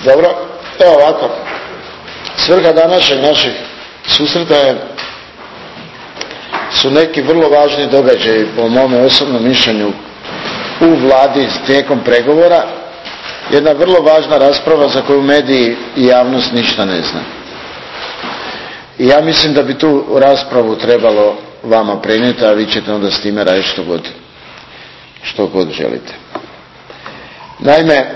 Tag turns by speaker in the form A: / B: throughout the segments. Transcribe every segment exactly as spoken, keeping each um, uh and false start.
A: Dobro, evo ovako. Svrha današnjeg našeg susreta je, su neki vrlo važni događaji, po mome osobnom mišljenju, u vladi tijekom pregovora. Jedna vrlo važna rasprava za koju mediji i javnost ništa ne zna. I ja mislim da bi tu raspravu trebalo vama prenijeti, a vi ćete onda s time raditi što god, što god želite. Naime,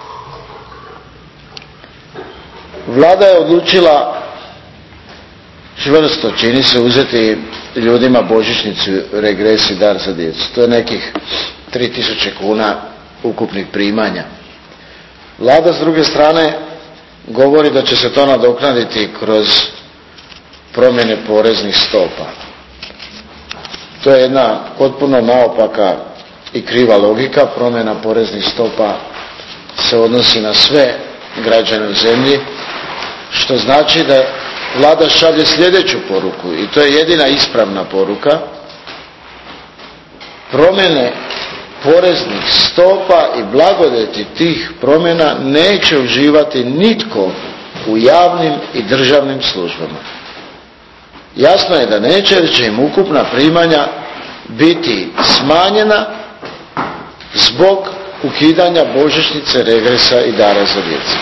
A: vlada je odlučila čvrsto, čini se, uzeti ljudima božićnicu, regres i dar za djecu. To je nekih tri tisuće kuna ukupnih primanja. Vlada s druge strane govori da će se to nadoknaditi kroz promjene poreznih stopa. To je jedna potpuno naopaka i kriva logika. Promjena poreznih stopa se odnosi na sve građane u zemlji, što znači da vlada šalje sljedeću poruku, i to je jedina ispravna poruka: promjene poreznih stopa i blagodeti tih promjena neće uživati nitko u javnim i državnim službama. Jasno je da neće, jer će im ukupna primanja biti smanjena zbog ukidanja božićnice, regresa i dara za djecu.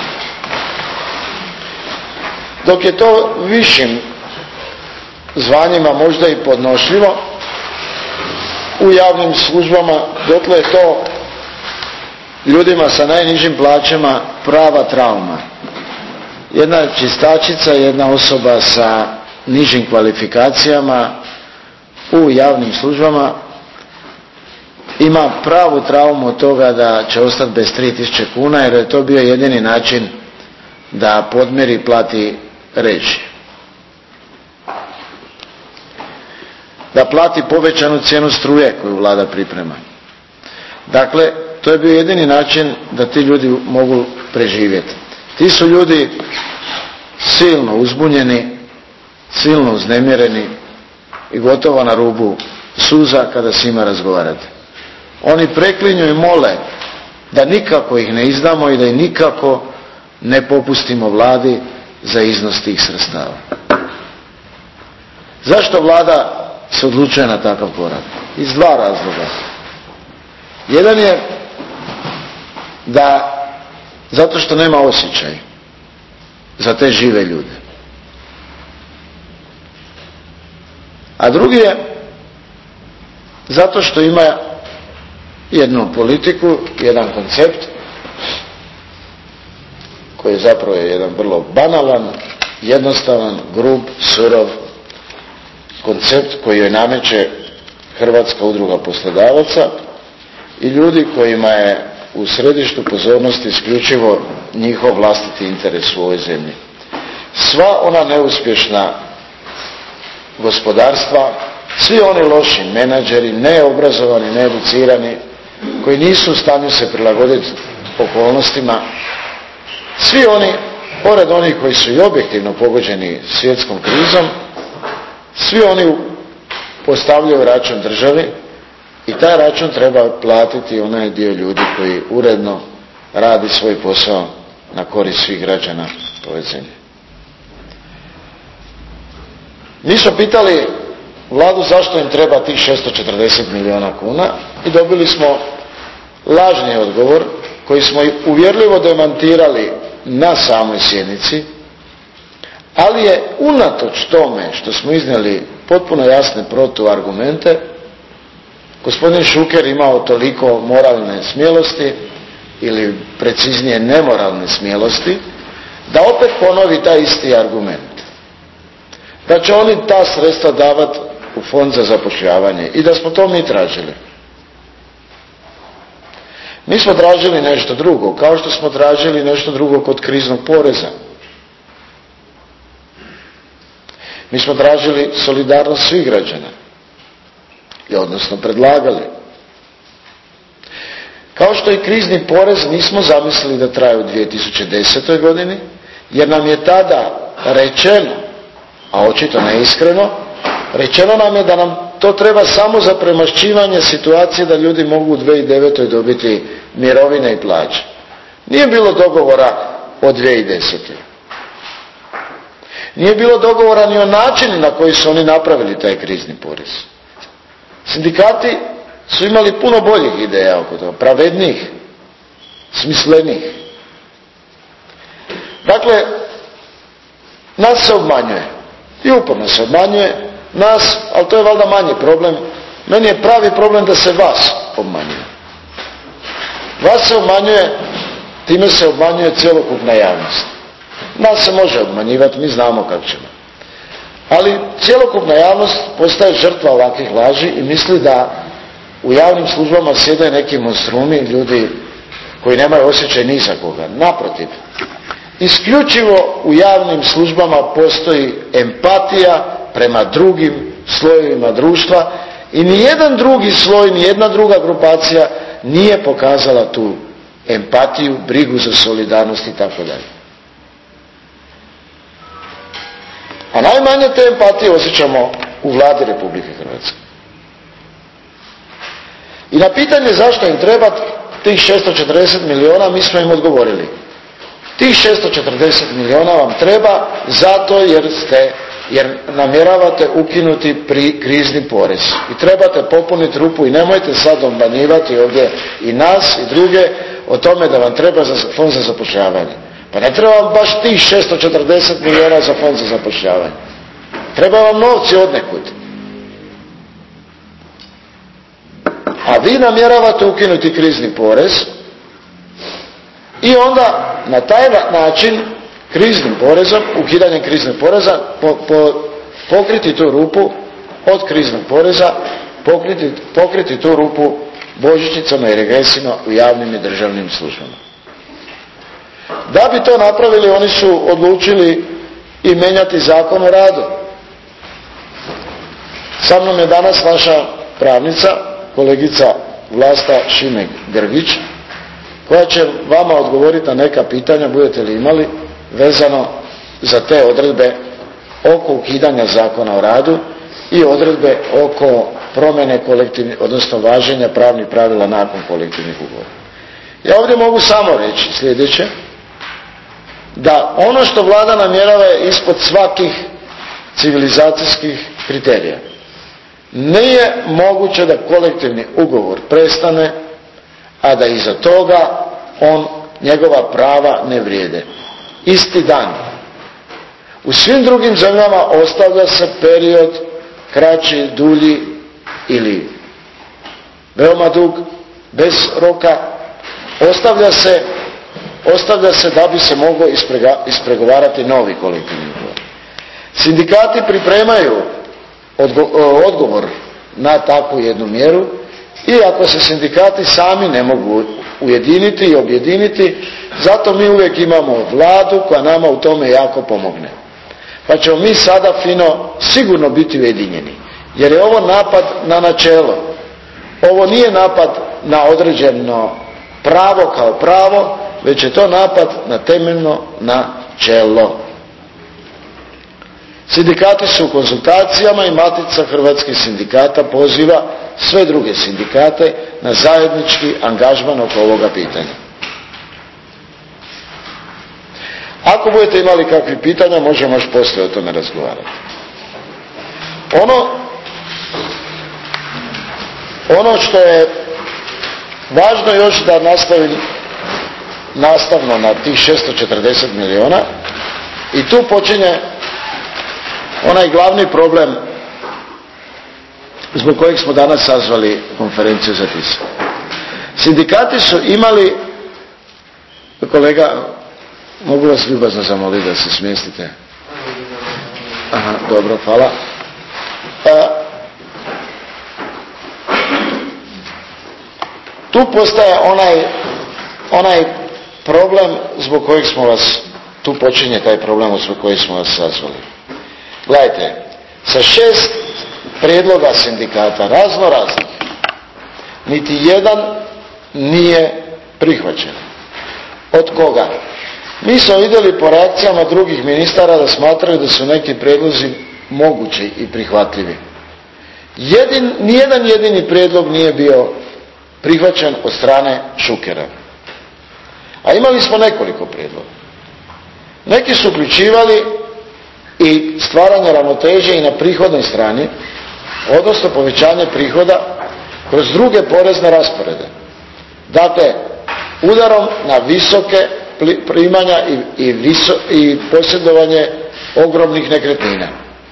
A: Dok je to višim zvanjima možda i podnošljivo, u javnim službama dotle je to ljudima sa najnižim plaćama prava trauma. Jedna čistačica, jedna osoba sa nižim kvalifikacijama u javnim službama ima pravu traumu od toga da će ostati bez tri tisuće kuna, jer je to bio jedini način da podmiri i plati režije, da plati povećanu cijenu struje koju vlada priprema. Dakle, to je bio jedini način da ti ljudi mogu preživjeti. Ti su ljudi silno uzbunjeni, silno uznemireni i gotovo na rubu suza kada s njima razgovarate. Oni preklinju i mole da nikako ih ne izdamo i da ih nikako ne popustimo vladi za iznos tih sredstava. Zašto vlada se odlučuje na takav korak? Iz dva razloga. Jedan je da zato što nema osjećaj za te žive ljude. A drugi je zato što ima jednu politiku, jedan koncept koji zapravo je jedan vrlo banalan, jednostavan, grub, surov koncept koji joj nameće Hrvatska udruga poslodavaca i ljudi kojima je u središtu pozornosti isključivo njihov vlastiti interes u ovoj zemlji. Sva ona neuspješna gospodarstva, svi oni loši menadžeri, neobrazovani, needucirani, koji nisu u stanju se prilagoditi okolnostima, svi oni, pored onih koji su i objektivno pogođeni svjetskom krizom, svi oni postavljaju račun državi i taj račun treba platiti onaj dio ljudi koji uredno radi svoj posao na korist svih građana ove zemlje. Mi smo pitali vladu zašto im treba tih šesto četrdeset milijuna kuna i dobili smo lažni odgovor koji smo uvjerljivo demantirali na samoj sjednici, ali je unatoč tome što smo iznijeli potpuno jasne protuargumente, gospodin Šuker imao toliko moralne smjelosti, ili preciznije nemoralne smjelosti, da opet ponovi taj isti argument. Da će oni ta sredstva davati u fond za zapošljavanje i da smo to mi tražili. Mi smo tražili nešto drugo, kao što smo tražili nešto drugo kod kriznog poreza. Mi smo tražili solidarnost svih građana, odnosno predlagali. Kao što i krizni porez nismo zamislili da traje u dvije tisuće desetoj godini, jer nam je tada rečeno, a očito neiskreno, rečeno nam je da nam to treba samo za premašćivanje situacije da ljudi mogu u dvije tisuće devetoj dobiti mirovine i plaće. Nije bilo dogovora od dvije tisuće desete. Nije bilo dogovora ni o načinu na koji su oni napravili taj krizni porez. Sindikati su imali puno boljih ideja oko toga, pravednijih, smislenijih. Dakle, nas se obmanjuje. I uporno se obmanjuje nas, ali to je valjda manji problem. Meni je pravi problem da se vas obmanjuje. Vas se obmanjuje, time se obmanjuje cjelokupna javnost. Nas se može obmanjivati, mi znamo kako ćemo. Ali cjelokupna javnost postaje žrtva ovakvih laži i misli da u javnim službama sjede neki monstrumi, ljudi koji nemaju osjećaj ni za koga. Naprotiv, isključivo u javnim službama postoji empatija prema drugim slojevima društva i nijedan drugi sloj, nijedna druga grupacija nije pokazala tu empatiju, brigu za solidarnost i tako dalje. A najmanje te empatije osjećamo u Vladi Republike Hrvatske. I na pitanje zašto im treba tih šesto četrdeset milijuna, mi smo im odgovorili. Tih šesto četrdeset milijuna vam treba zato jer ste, jer namjeravate ukinuti pri krizni porez. I trebate popuniti rupu i nemojte sad obmanjivati ovdje i nas i druge o tome da vam treba za fond za zapošljavanje. Pa ne treba vam baš tih šesto četrdeset milijuna za fond za zapošljavanje. Treba vam novci odnekud. A vi namjeravate ukinuti krizni porez i onda na taj način kriznim porezom, ukidanjem kriznog poreza, po, po, pokriti tu rupu od kriznog poreza, pokriti, pokriti tu rupu božićnicama i regresima u javnim i državnim službama. Da bi to napravili, oni su odlučili i mijenjati Zakon o radu. Sa mnom je danas naša pravnica, kolegica Vlasta Šimek-Grgić, koja će vama odgovoriti na neka pitanja, budete li imali, vezano za te odredbe oko ukidanja Zakona o radu i odredbe oko promjene kolektivnih, odnosno važenja pravnih pravila nakon kolektivnih ugovora. Ja ovdje mogu samo reći sljedeće, da ono što Vlada namjerava je ispod svakih civilizacijskih kriterija. Nije moguće da kolektivni ugovor prestane, a da iza toga on, njegova prava ne vrijede. Isti dan. U svim drugim zemljama ostavlja se period kraći, dulji ili veoma dug, bez roka. Ostavlja se, ostavlja se da bi se moglo isprega, ispregovarati novi kolektivni ugovor. Sindikati pripremaju odgovor na takvu jednu mjeru i ako se sindikati sami ne mogu ujediniti i objediniti, zato mi uvijek imamo Vladu koja nama u tome jako pomogne. Pa ćemo mi sada fino sigurno biti ujedinjeni. Jer je ovo napad na načelo. Ovo nije napad na određeno pravo kao pravo, već je to napad na temeljno načelo. Sindikati su u konzultacijama i Matica hrvatskih sindikata poziva sve druge sindikate na zajednički angažman oko ovoga pitanja. Ako budete imali kakvih pitanja, možemo još poslije o tome razgovarati. Ono, ono što je važno još da nastavim nastavno na tih šesto četrdeset milijuna i tu počinje onaj glavni problem zbog kojeg smo danas sazvali konferenciju za tisak. Sindikati su imali, kolega, mogu vas ljubazno zamoliti da se smjestite? Aha, dobro, hvala. A, tu postaje onaj, onaj problem zbog kojeg smo vas, tu počinje taj problem zbog kojeg smo vas sazvali. Gledajte, sa šest prijedloga sindikata, razno raznih, niti jedan nije prihvaćen. Od koga? Mi smo vidjeli po reakcijama drugih ministara da smatraju da su neki prijedlozi mogući i prihvatljivi. Jedin, nijedan jedini prijedlog nije bio prihvaćen od strane Šukera. A imali smo nekoliko prijedloga. Neki su uključivali i stvaranje ravnoteže i na prihodnoj strani, odnosno povećanje prihoda kroz druge porezne rasporede. Dakle, udarom na visoke primanja i, i, viso, i posjedovanje ogromnih nekretnina.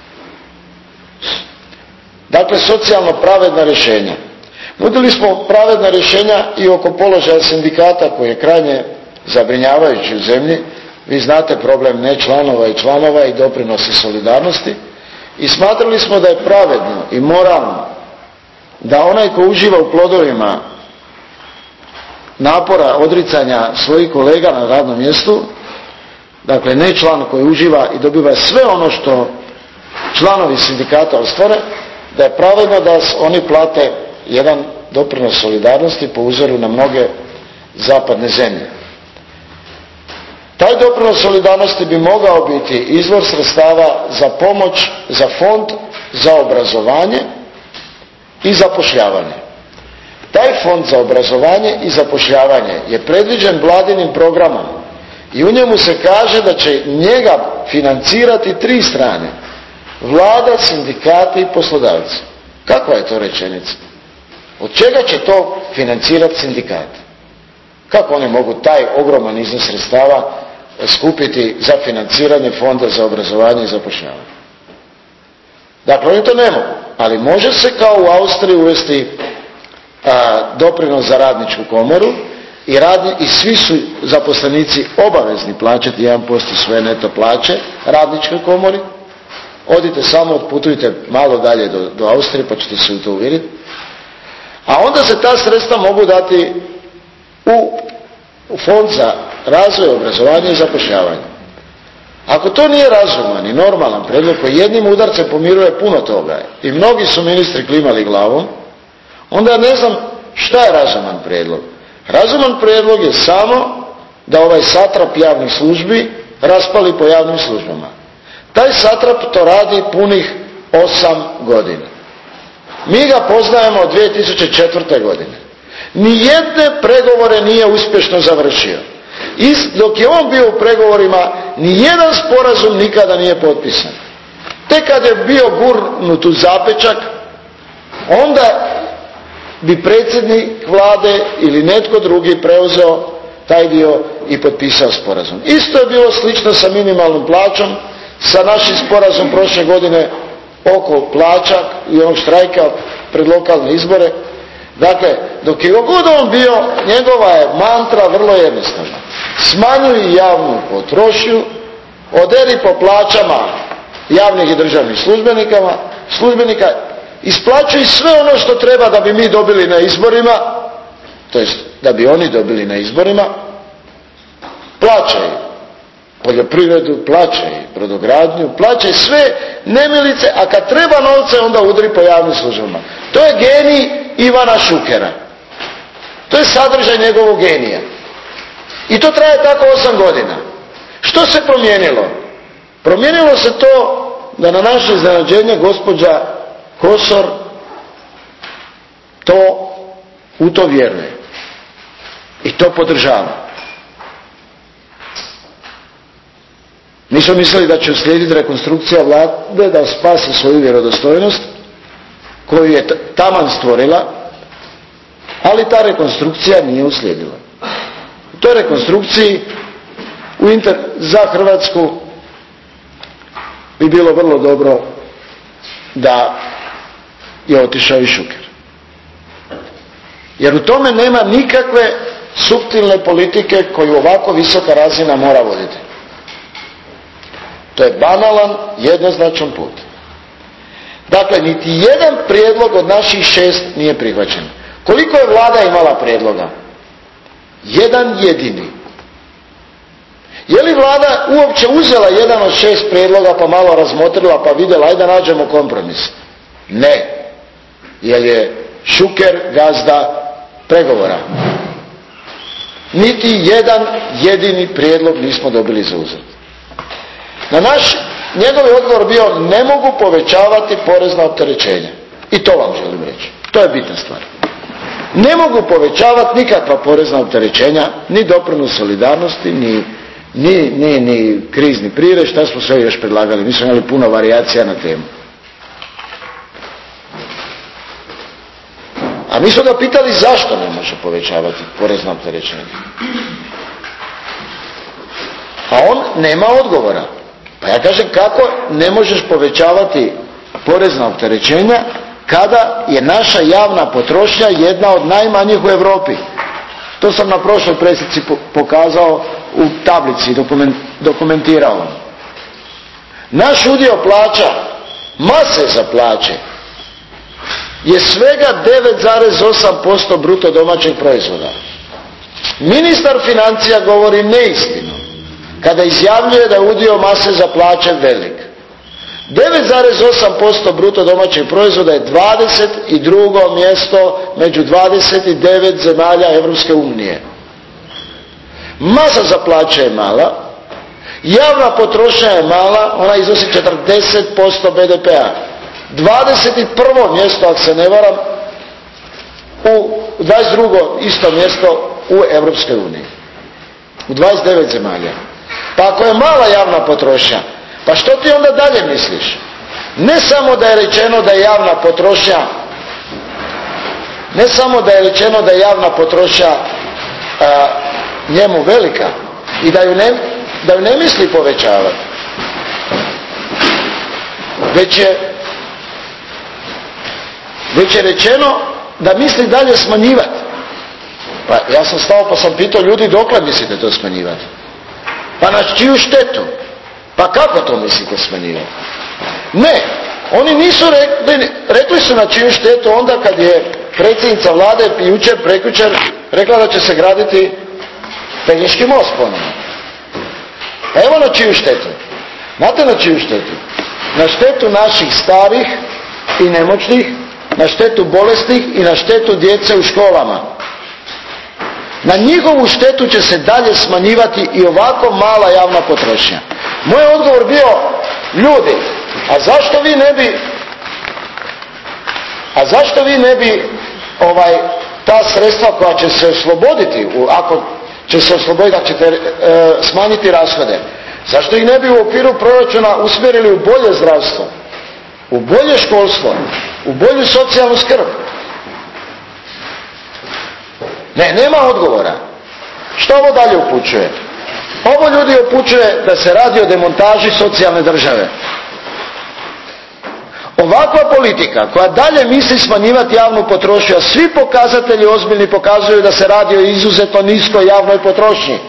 A: Dakle, socijalno pravedna rješenja. Nudili smo pravedna rješenja i oko položaja sindikata koji je krajnje zabrinjavajući u zemlji. Vi znate problem ne članova i članova i doprinosi solidarnosti. I smatrali smo da je pravedno i moralno da onaj ko uživa u plodovima napora odricanja svojih kolega na radnom mjestu, dakle ne član koji uživa i dobiva sve ono što članovi sindikata ostvare, da je pravedno da oni plate jedan doprinos solidarnosti po uzoru na mnoge zapadne zemlje. Taj doprinos solidarnosti bi mogao biti izvor sredstava za pomoć, za fond, za obrazovanje i zapošljavanje. Taj fond za obrazovanje i zapošljavanje je predviđen vladinim programom i u njemu se kaže da će njega financirati tri strane. Vlada, sindikati i poslodavci. Kakva je to rečenica? Od čega će to financirati sindikat? Kako oni mogu taj ogroman iznos sredstava skupiti za financiranje fonda za obrazovanje i zapošljavanje? Dakle, oni to ne mogu, ali može se kao u Austriji uvesti a, doprinos za radničku komoru i, radni, i svi su zaposlenici obavezni plaćati jedan posto svoje neto plaće radničkoj komori. Odite samo, otputujte malo dalje do, do Austrije pa ćete se u to uvjeriti. A onda se ta sredstva mogu dati u, u fond za razvoj, obrazovanje i zapošljavanje. Ako to nije razuman i normalan prijedlog koji jednim udarcem pomiruje puno toga i mnogi su ministri klimali glavom, onda ne znam šta je razuman prijedlog. Razuman prijedlog je samo da ovaj satrap javnih službi raspali po javnim službama. Taj satrap to radi punih osam godina. Mi ga poznajemo od dvije tisuće četvrte. godine. Nijedne pregovore nije uspješno završio. I dok je on bio u pregovorima, nijedan sporazum nikada nije potpisan. Tek kad je bio gurnut u zapečak, onda bi predsjednik vlade ili netko drugi preuzeo taj dio i potpisao sporazum. Isto je bilo slično sa minimalnom plaćom, sa našim sporazum prošle godine oko plaća i onog štrajka pred lokalne izbore. Dakle, dok je god on bio, njegova je mantra vrlo jednostavna. Smanjuj javnu potrošnju, oderi po plaćama javnih i državnih službenika, službenika, isplaćuj sve ono što treba da bi mi dobili na izborima, to jest da bi oni dobili na izborima, plaćaj poljoprivredu, plaćaj brodogradnju, plaćaj sve nemilice, a kad treba novce onda udri po javnim službama. To je genij Ivana Šukera. To je sadržaj njegovog genija. I to traje tako osam godina. Što se promijenilo? Promijenilo se to da na naše iznenađenje gospođa Kosor to u to vjeruje. I to podržava. Nisu mislili da će uslijediti rekonstrukcija vlade da spasi svoju vjerodostojnost koju je taman stvorila, ali ta rekonstrukcija nije uslijedila. U toj rekonstrukciji u inter, za Hrvatsku bi bilo vrlo dobro da je otišao i Šuker. Jer u tome nema nikakve suptilne politike koju ovako visoka razina mora voditi. To je banalan, jednoznačan put. Dakle, niti jedan prijedlog od naših šest nije prihvaćen. Koliko je vlada imala prijedloga? Jedan jedini. Je li vlada uopće uzela jedan od šest prijedloga pa malo razmotrila pa vidjela ajde da nađemo kompromis? Ne. Jer je Šuker gazda pregovora. Niti jedan jedini prijedlog nismo dobili za uzet. Na naš, njegov je odgovor bio ne mogu povećavati porezna opterećenja. I to vam želim reći. To je bitna stvar. Ne mogu povećavati nikakva porezna opterećenja, ni doprinos solidarnosti, ni ni, ni, ni krizni prirez, šta smo sve još predlagali, nismo imali puno varijacija na temu. A mi smo ga pitali zašto ne može povećavati porezno opterećenje. A on nema odgovora. Pa ja kažem, kako ne možeš povećavati porezna opterećenja kada je naša javna potrošnja jedna od najmanjih u Europi? To sam na prošloj presici pokazao u tablici, dokumentirao. Naš udio plaća, mase za plaće, je svega devet zarez osam posto bruto domaćeg proizvoda. Ministar financija govori neistinu kada izjavljuje da je udio mase za plaće velik. devet zarez osam posto bruto domaćeg proizvoda je dvadeset drugo mjesto među dvadeset devet zemalja Europske unije. Masa za plaće je mala, javna potrošnja je mala, ona iznosi četrdeset posto be de pe-a. dvadeset prvo mjesto, ako se ne varam, u dvadeset drugo isto mjesto u Europskoj uniji. U dvadeset devet zemalja. Pa ako je mala javna potrošnja, pa što ti onda dalje misliš? Ne samo da je rečeno da je javna potrošnja, ne samo da je rečeno da je javna potrošnja a, njemu velika i da ju ne, da ju ne misli povećavati, već je već je rečeno da misli dalje smanjivati. Pa ja sam stao pa sam pitao ljudi, dokle mislite to smanjivati? Pa na čiju štetu? Pa kako to mislite smanjivati? Ne, oni nisu rekli, rekli su na čiju štetu onda kad je predsjednica vlade jučer, prekjučer rekla da će se graditi Pelješki most ponovno. Pa evo na čiju štetu. Znate na čiju štetu? Na štetu naših starih i nemoćnih, na štetu bolesnih i na štetu djece u školama. Na njihovu štetu će se dalje smanjivati i ovako mala javna potrošnja. Moj odgovor bio, ljudi, a zašto vi ne bi a zašto vi ne bi ovaj, ta sredstva koja će se osloboditi, ako će se osloboditi, ako ćete e, smanjiti rashode, zašto ih ne bi u okviru proračuna usmjerili u bolje zdravstvo, u bolje školstvo, u bolju socijalnu skrb? Ne, nema odgovora. Što ovo dalje upućuje? Ovo ljudi upućuje da se radi o demontaži socijalne države. Ovakva politika koja dalje misli smanjivati javnu potrošnju, a svi pokazatelji ozbiljni pokazuju da se radi o izuzetno niskoj javnoj potrošnji.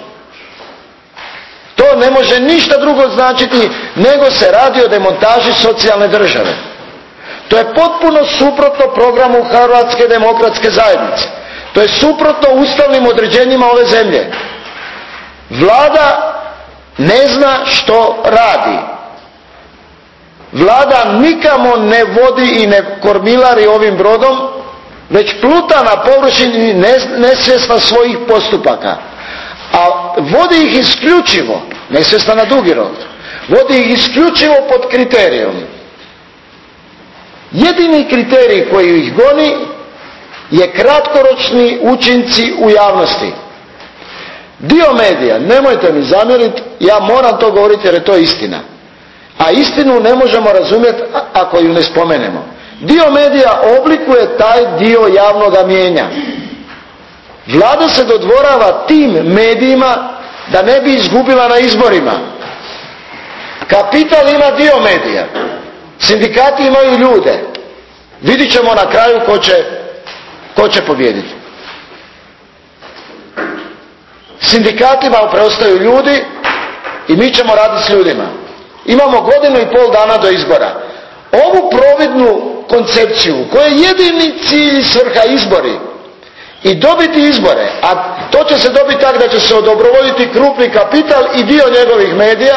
A: To ne može ništa drugo značiti nego se radi o demontaži socijalne države. To je potpuno suprotno programu Hrvatske demokratske zajednice. To je suprotno ustavnim određenjima ove zemlje. Vlada ne zna što radi. Vlada nikamo ne vodi i ne kormilari ovim brodom, već pluta na površini nesvjesna svojih postupaka. A vodi ih isključivo, nesvjesna na dugi rok, vodi ih isključivo pod kriterijom. Jedini kriterij koji ih goni je kratkoročni učinci u javnosti. Dio medija, nemojte mi zamjeriti, ja moram to govoriti jer je to istina. A istinu ne možemo razumjeti ako ju ne spomenemo. Dio medija oblikuje taj dio javnoga mijenja. Vlada se dodvorava tim medijima da ne bi izgubila na izborima. Kapital ima dio medija. Sindikati imaju ljude. Vidit ćemo na kraju ko će, ko će pobijediti. Sindikatima preostaju ljudi i mi ćemo raditi s ljudima. Imamo godinu i pol dana do izbora. Ovu providnu koncepciju koja je jedini cilj i svrha izbori i dobiti izbore, a to će se dobiti tako da će se odobrovoljiti krupni kapital i dio njegovih medija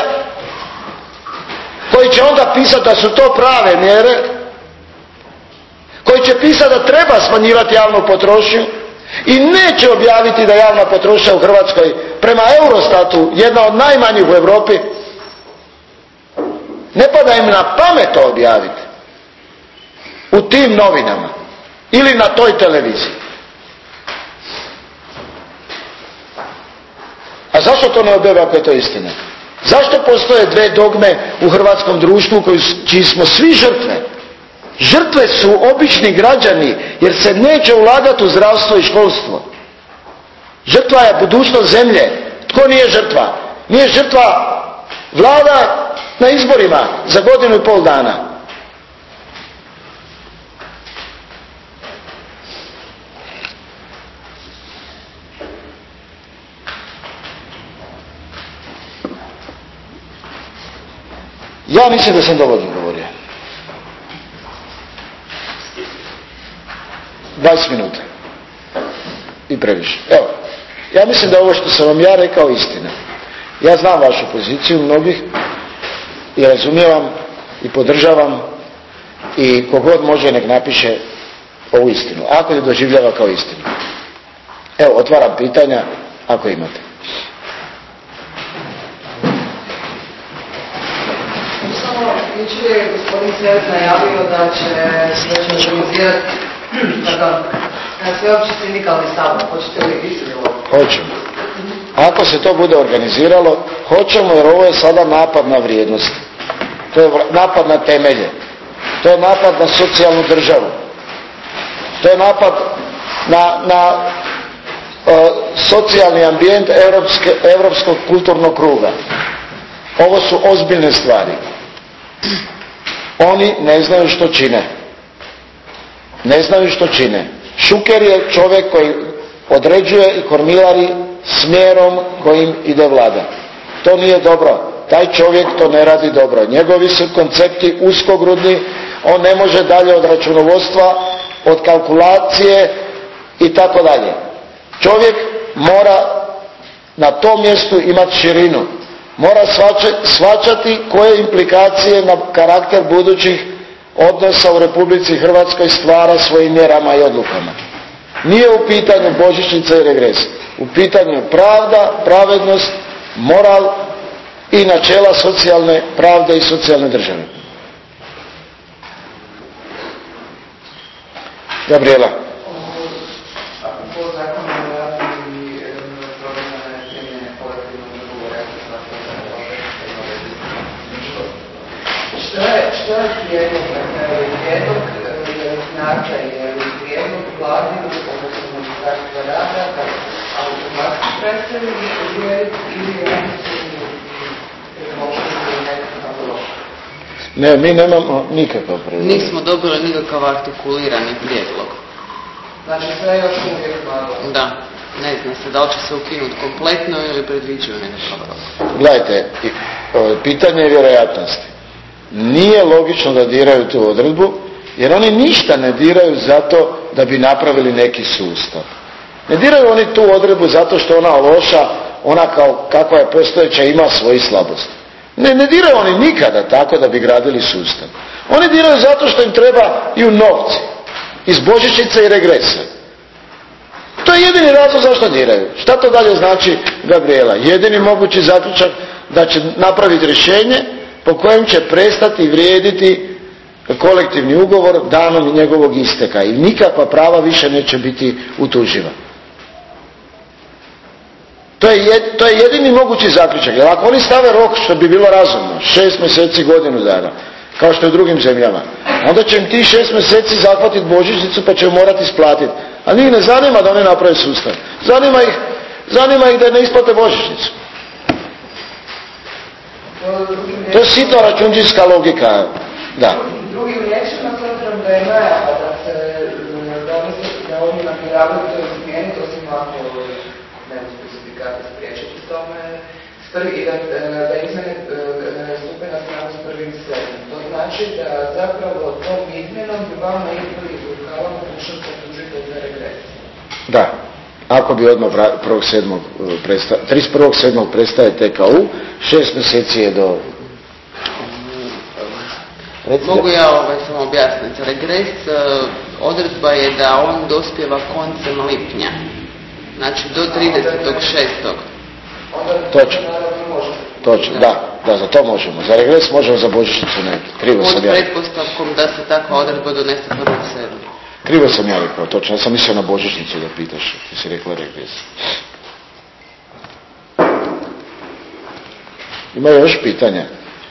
A: koji će onda pisati da su to prave mjere, koji će pisati da treba smanjivati javnu potrošnju i neće objaviti da javna potrošnja u Hrvatskoj prema Eurostatu jedna od najmanjih u Europi. Ne pada im na pamet to objaviti u tim novinama ili na toj televiziji. A zašto to ne objave ako je to istina? Zašto postoje dve dogme u hrvatskom društvu koji, čiji smo svi žrtve? Žrtve su obični građani jer se neće ulagati u zdravstvo i školstvo. Žrtva je budućnost zemlje. Tko nije žrtva? Nije žrtva vlada na izborima za godinu i pol dana. Ja mislim da sam dovoljno govorio. dvadeset minuta. I previše. Evo, ja mislim da ovo što sam vam ja rekao istina. Ja znam vašu poziciju mnogih i razumijevam i podržavam i kogod može nek napiše ovu istinu, ako je doživljava kao istinu. Evo, otvaram pitanja ako imate.
B: Jučer je gospodin Cvet najavio da će se organizirati sveopći sindikalni sabor. Hoćete li vi sudjelovati?
A: Hoćemo. Ako se to bude organiziralo, hoćemo, jer ovo je sada napad na vrijednosti. To je napad na temelje. To je napad na socijalnu državu. To je napad na, na uh, socijalni ambijent evropske, evropskog kulturnog kruga. Ovo su ozbiljne stvari. Oni ne znaju što čine. Ne znaju što čine. Šuker je čovjek koji određuje i kormilari smjerom kojim ide vlada. To nije dobro. Taj čovjek to ne radi dobro. Njegovi su koncepti uskogrudni, on ne može dalje od računovodstva, od kalkulacije i tako dalje. Čovjek mora na tom mjestu imati širinu. Mora shvaćati koje implikacije na karakter budućih odnosa u Republici Hrvatskoj stvara svojim mjerama i odlukama. Nije u pitanju božićnica i regres. U pitanju je pravda, pravednost, moral i načela socijalne pravde i socijalne države. Gabriela.
B: Što je, što je prijedlog, prijedlog nacrta je prijedlog vlade, odnosno Ministarstva rada, da automatski predstavili ili
A: Ne, mi nemamo nikakav prijedlog.
C: Nismo dobili nikakav artikulirani prijedlog.
B: Znači sve još uvijek malo.
C: Da, ne zna se da li će se ukinuti kompletno ili predviđaju nekakav rok.
A: Gledajte, pitanje je vjerojatnosti. Nije logično da diraju tu odredbu, jer oni ništa ne diraju zato da bi napravili neki sustav. Ne diraju oni tu odredbu zato što ona loša, ona kao kakva je postojeća ima svoji slabosti. Ne, ne diraju oni nikada tako da bi gradili sustav. Oni diraju zato što im trebaju novci iz božićnice i regresa. To je jedini razlog zašto diraju. Šta to dalje znači, Gabriela? Jedini mogući zaključak da će napraviti rješenje po kojem će prestati vrijediti kolektivni ugovor danom njegovog isteka i nikakva prava više neće biti utuživa. To je, jed, to je jedini mogući zaključak. Jer ako oni stave rok, što bi bilo razumno, šest mjeseci, godinu dana, kao što je u drugim zemljama, onda će im ti šest mjeseci zahvatiti božićnicu pa će ju morati isplatiti. A njih ne zanima da oni naprave sustav. Zanima ih, zanima ih da ne isplate božićnicu. To je sitna računđijska logika. Da.
B: Drugim riječima, s obzirom da je najava da se da oni namjeravaju to izmijeniti, osim ako ne uspiju sindikati spriječiti tome, i da, da izmjene stupe na snagu s prvim sedmim. To znači da zapravo tom izmjenom bi vama izbili rukava mogućnost tužitelj za regres.
A: Da. Ako bi odmah trideset prvog sedmog prestaje T K U, šest mjeseci je do...
C: Recimo. Mogu ja ovaj samo objasniti. Regres, odredba je da on dospijeva koncem lipnja. Znači do tridesetog šestog
A: Točno. Točno, da. Da, za to možemo. Za regres možemo, za božićnicu ne. Krivo sam ja.
C: Pod pretpostavkom da se takva odredba donese prvog sedmog
A: Krivo sam ja rekao, točno. Ja sam mislio na božićnicu da pitaš. Ti si rekla regres. Ima još pitanja?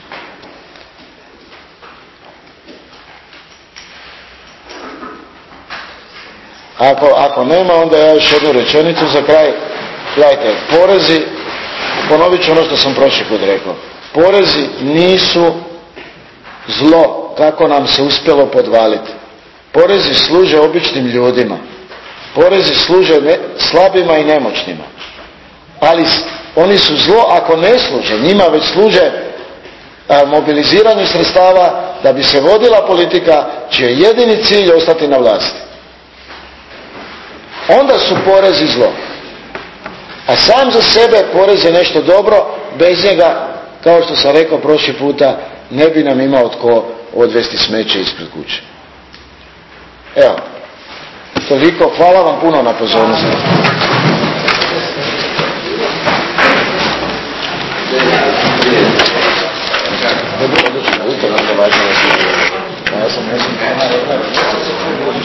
A: Ako, ako nema, onda ja još jednu rečenicu za kraj. Gledajte, porezi, ponovit ću ono što sam prošli put rekao, porezi nisu zlo kako nam se uspjelo podvaliti. Porezi služe običnim ljudima. Porezi služe ne, slabima i nemoćnima. Ali oni su zlo ako ne služe, njima već služe a, mobiliziranju sredstava da bi se vodila politika čiji je jedini cilj ostati na vlasti. Onda su porezi zlo. A sam za sebe porez je nešto dobro, bez njega, kao što sam rekao prošli puta, ne bi nam imao tko odvesti smeće ispred kuće. Evo, toliko. Hvala vam puno na pozornosti. Dobro, odlično, vidite, nam je važno. Ja sam, ja sam,